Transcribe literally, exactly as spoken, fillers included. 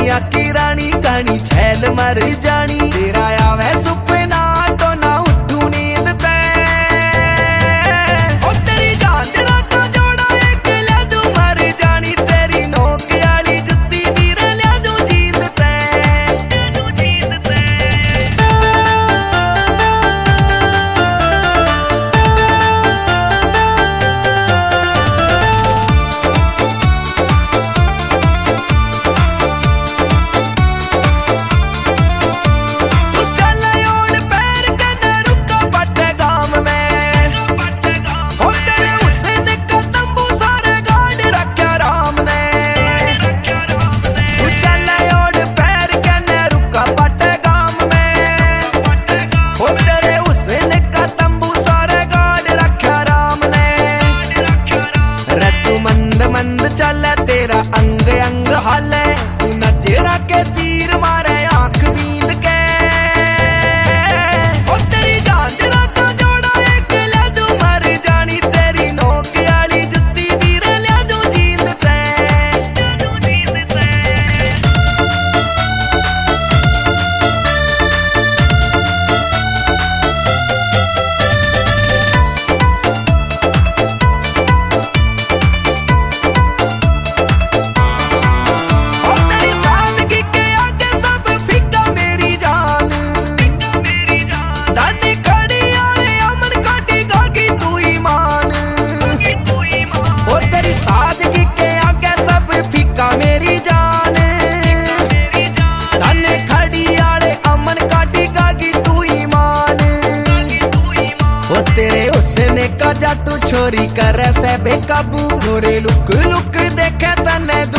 दुनिया की रानी कहानी छैल मर जानी तेरा आवे सुपना तो ना उठू नींद ते ओ तेरी जान तेरा का जोड़ा एक ले दूं मर जानी तेरी नोक वाली जुत्ती वीर ले दूं जीत ते जीत ते चल तेरा अंग अंग हाले तू नचेरा के तीर मारे आंख बींद के ओ तेरी जान तेरा का जोड़ा एक ले दूं मर जानी तेरी नोक वाली जुत्ती वीर ले दूं जीत ते जीत ते तेरे उसने का जा तू छोरी कर से बेकाबू गोरे लुक लुक देखे तने